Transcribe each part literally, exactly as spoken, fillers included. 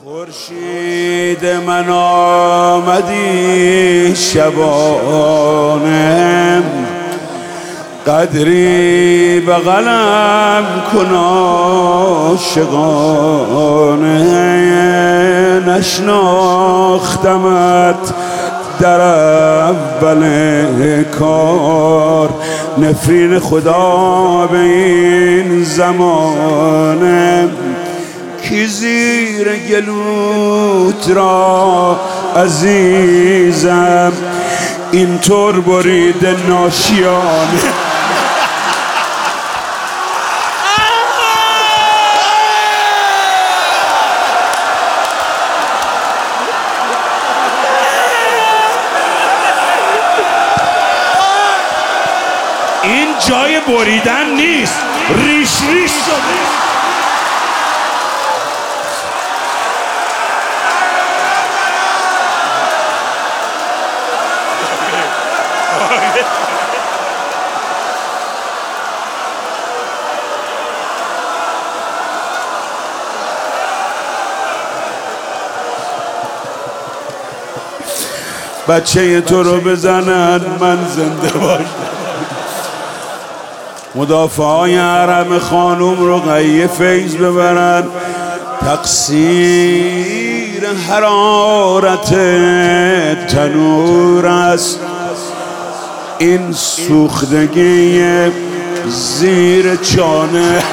خورشید من آمدی شبانه، قدری به قلم کن عاشقانه. نشناختمت در اول کار، نفرین خدا به این زمانه. کی زیر گلوت را عزیزم اینطور بریده ناشیانه. این جای بریدن نیست، ریش ریش شده. بچه تو رو بزنن من زنده باشم. مدافعای حرم خانوم رو قیه فیض ببرن. تقصیر حرارت تنور است، این سوختگی زیر چانه.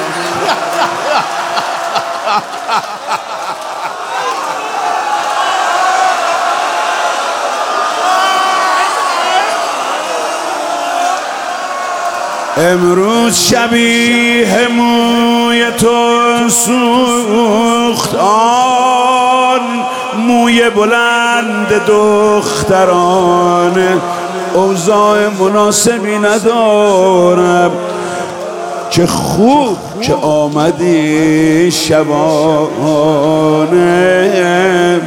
امروز شبیه موی تو سوخت، آن موی بلند دختران. اوضاع مناسبی ندارم، چه خوب که آمدی شبانه.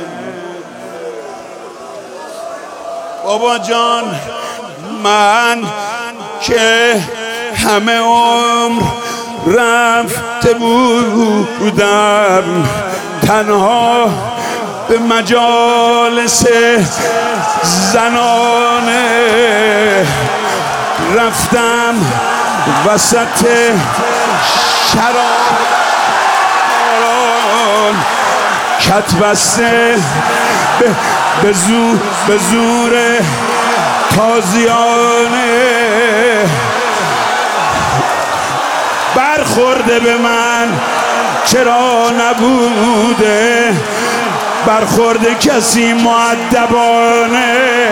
بابا جان من که همه عمر رفته بودم تنها به مجالس زنانه، رفتم وسط شراب کت بسته به زور به زور تازیانه. برخورده به من چرا نبوده، برخورده کسی مؤدبانه.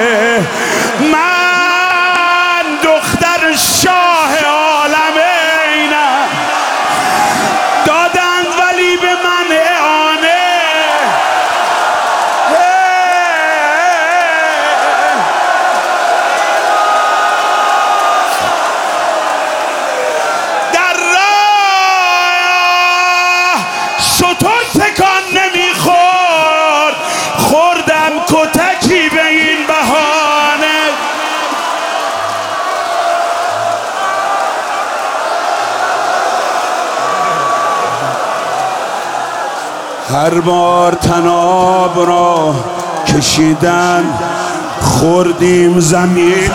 من دختر شاه عالم اینم، دادند ولی به من اعانه. شطور تکان نمیخورد، خوردم کتکی به این بهانه. هر بار طناب را کشیدن خوردیم زمین.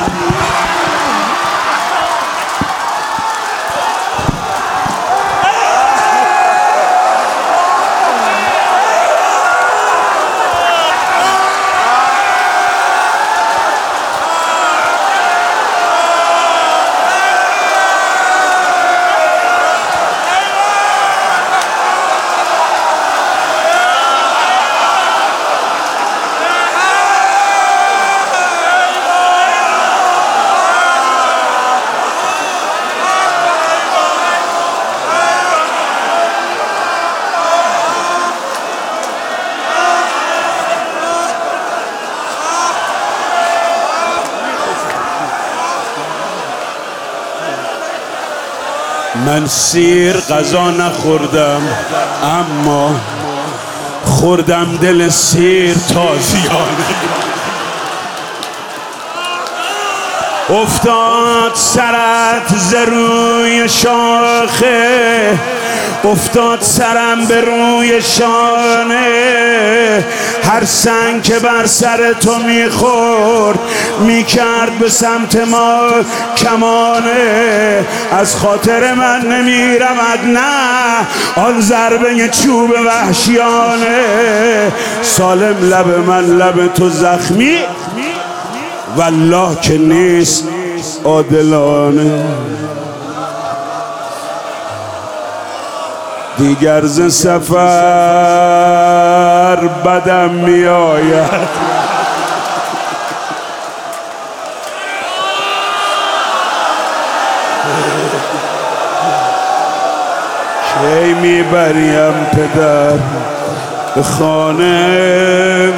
من سیر غذا نخوردم، اما خوردم دل سیر تازیانه. افتاد سرت ز روی شاخه، افتاد سرم به روی شانه، هر سنگ که بر سر تو میخورد میکرد به سمت ما کمانه. از خاطر من نمیرمد نه آن ضربه چوب وحشیانه، سالم لب من لب تو زخمی والله که نیست عادلانه. دیگر ز سفر بدم می آید، کی می بریم پدر به خانه.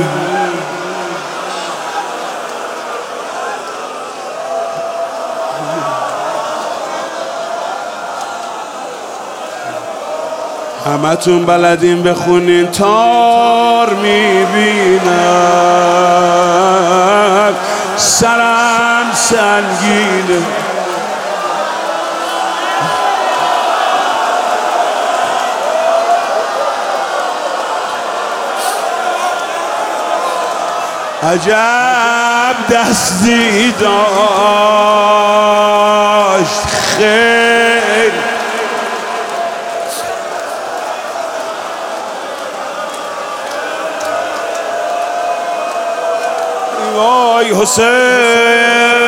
همه تون بلدین بخونین تار میبینم سرم سنگینه، عجب دستی داشت خیلی. وای حسین